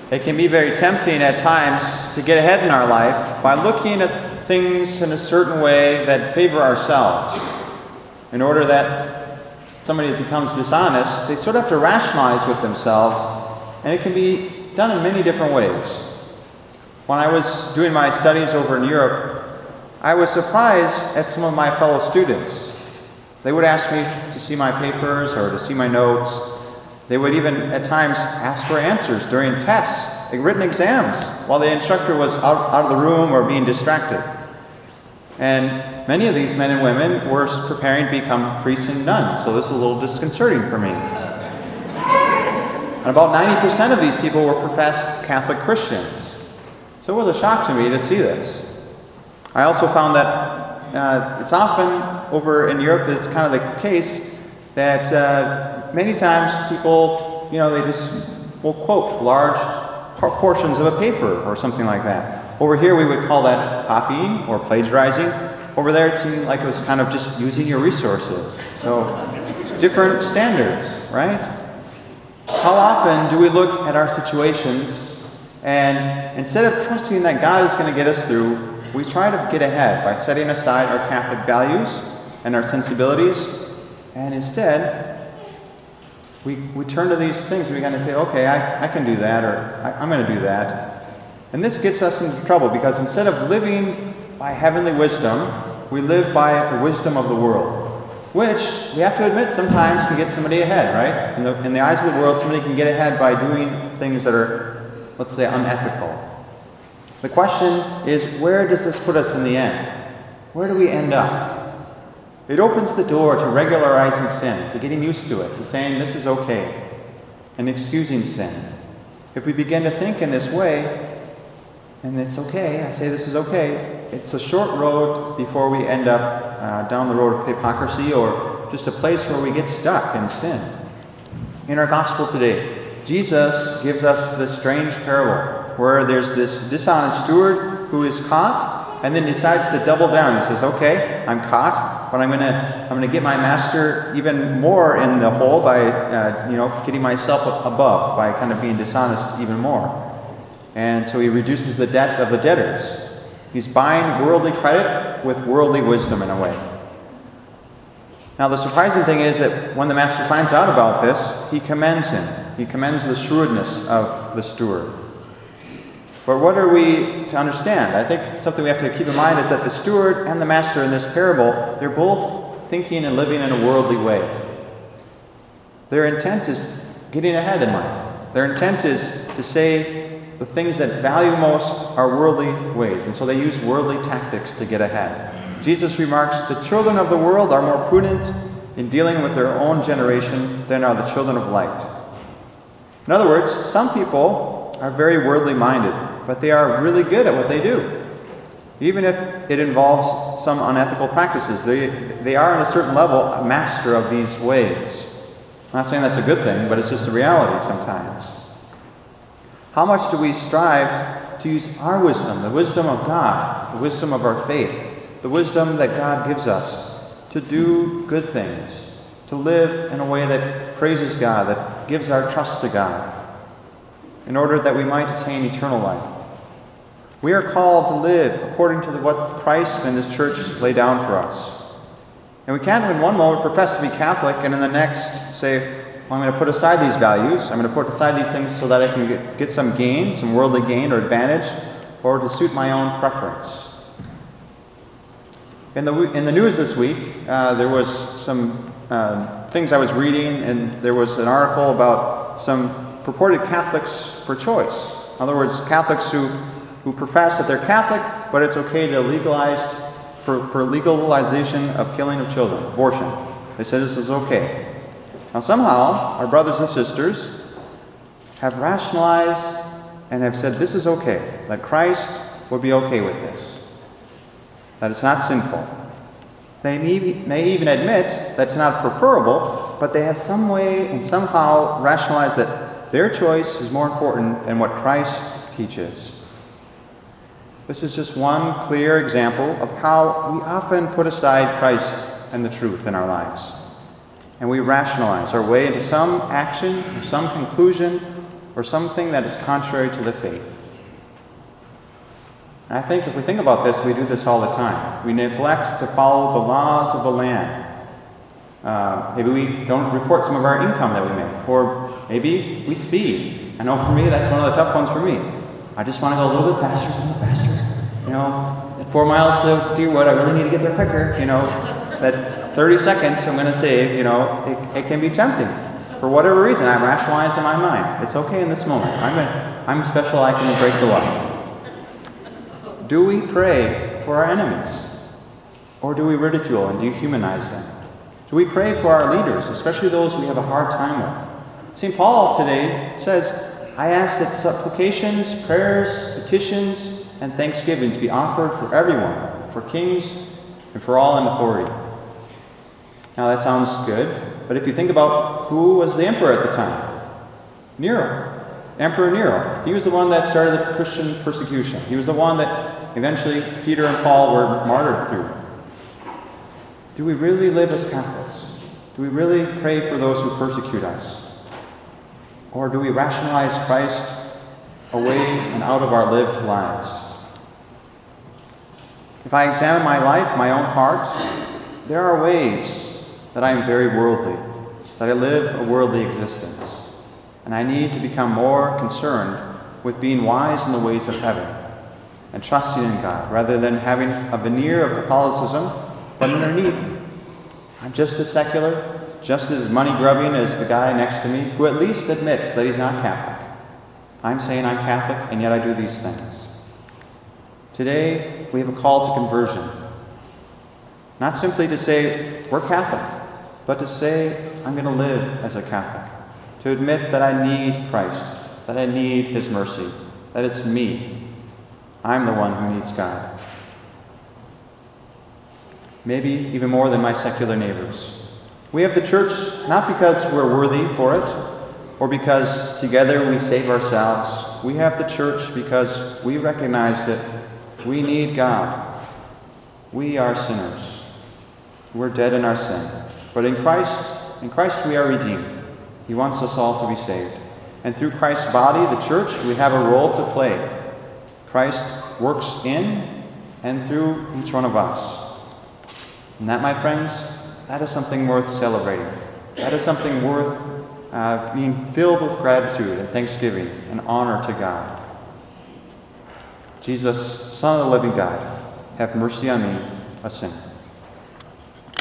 It can be very tempting at times to get ahead in our life by looking at things in a certain way that favor ourselves. In order that somebody becomes dishonest, they sort of have to rationalize with themselves, and it can be done in many different ways. When I was doing my studies over in Europe, I was surprised at some of my fellow students. They would ask me to see my papers or to see my notes. They would even at times ask for answers during tests, like written exams, while the instructor was out of the room or being distracted. And many of these men and women were preparing to become priests and nuns, so this is a little disconcerting for me. And about 90% of these people were professed Catholic Christians. So it was a shock to me to see this. I also found that it's often over in Europe that's kind of the case that many times people, they just will quote large portions of a paper or something like that. Over here we would call that copying or plagiarizing. Over there it seemed like it was kind of just using your resources. So different standards, right? How often do we look at our situations and instead of trusting that God is going to get us through, we try to get ahead by setting aside our Catholic values and our sensibilities, and instead we turn to these things and we kind of say, okay, I can do that, or I'm going to do that. And this gets us into trouble because instead of living by heavenly wisdom, we live by the wisdom of the world, which we have to admit sometimes can get somebody ahead, right? In the eyes of the world, somebody can get ahead by doing things that are, let's say, unethical. The question is, where does this put us in the end? Where do we end up? It opens the door to regularizing sin, to getting used to it, to saying this is okay, and excusing sin. If we begin to think in this way, and it's okay, I say this is okay, it's a short road before we end up down the road of hypocrisy or just a place where we get stuck in sin. In our gospel today, Jesus gives us this strange parable where there's this dishonest steward who is caught and then decides to double down. He says, okay, I'm caught, but I'm gonna get my master even more in the hole by getting myself above by kind of being dishonest even more. And so he reduces the debt of the debtors. He's buying worldly credit with worldly wisdom in a way. Now the surprising thing is that when the master finds out about this, he commends him. He commends the shrewdness of the steward. But what are we to understand? I think something we have to keep in mind is that the steward and the master in this parable, they're both thinking and living in a worldly way. Their intent is getting ahead in life. Their intent is to say the things that value most are worldly ways, and so they use worldly tactics to get ahead. Jesus remarks, the children of the world are more prudent in dealing with their own generation than are the children of light. In other words, some people are very worldly minded, but they are really good at what they do. Even if it involves some unethical practices, they are on a certain level a master of these ways. I'm not saying that's a good thing, but it's just a reality sometimes. How much do we strive to use our wisdom, the wisdom of God, the wisdom of our faith, the wisdom that God gives us to do good things, to live in a way that praises God, that gives our trust to God, in order that we might attain eternal life? We are called to live according to what Christ and His church lay down for us. And we can't in one moment profess to be Catholic and in the next say, well, I'm going to put aside these values, I'm going to put aside these things so that I can get some gain, some worldly gain or advantage, or to suit my own preference. In the news this week, there was some things I was reading, and there was an article about some purported Catholics for choice. In other words, Catholics who profess that they're Catholic, but it's okay to legalize for legalization of killing of children, abortion. They said this is okay. Now somehow, our brothers and sisters have rationalized and have said this is okay, that Christ would be okay with this, that it's not sinful. They may even admit that it's not preferable, but they have some way and somehow rationalized that their choice is more important than what Christ teaches. This is just one clear example of how we often put aside Christ and the truth in our lives. And we rationalize our way into some action or some conclusion or something that is contrary to the faith. And I think if we think about this, we do this all the time. We neglect to follow the laws of the land. Maybe we don't report some of our income that we make, or maybe we speed. I know for me, that's one of the tough ones for me. I just want to go a little bit faster, at 4 miles to Deerwood, I really need to get there quicker. That 30 seconds I'm going to save, it can be tempting. For whatever reason, I rationalize in my mind. It's okay in this moment. I'm special, I can break the law. Do we pray for our enemies? Or do we ridicule and dehumanize them? Do we pray for our leaders, especially those we have a hard time with? St. Paul today says, I ask that supplications, prayers, petitions, and thanksgivings be offered for everyone, for kings, and for all in authority. Now that sounds good, but if you think about who was the emperor at the time, Nero. Emperor Nero. He was the one that started the Christian persecution. He was the one that eventually Peter and Paul were martyred through. Do we really live as Catholics? Do we really pray for those who persecute us? Or do we rationalize Christ away and out of our lived lives? If I examine my life, my own heart, there are ways that I am very worldly, that I live a worldly existence, and I need to become more concerned with being wise in the ways of heaven and trusting in God, rather than having a veneer of Catholicism, but underneath, I'm just as secular, just as money-grubbing as the guy next to me, who at least admits that he's not Catholic. I'm saying I'm Catholic, and yet I do these things. Today, we have a call to conversion. Not simply to say, we're Catholic, but to say, I'm going to live as a Catholic. To admit that I need Christ, that I need His mercy, that it's me. I'm the one who needs God. Maybe even more than my secular neighbors. We have the church not because we're worthy for it, or because together we save ourselves. We have the church because we recognize that we need God. We are sinners. We're dead in our sin. But in Christ we are redeemed. He wants us all to be saved. And through Christ's body, the church, we have a role to play. Christ works in and through each one of us. And that, my friends, that is something worth celebrating. That is something worth being filled with gratitude and thanksgiving and honor to God. Jesus, Son of the living God, have mercy on me, a sinner.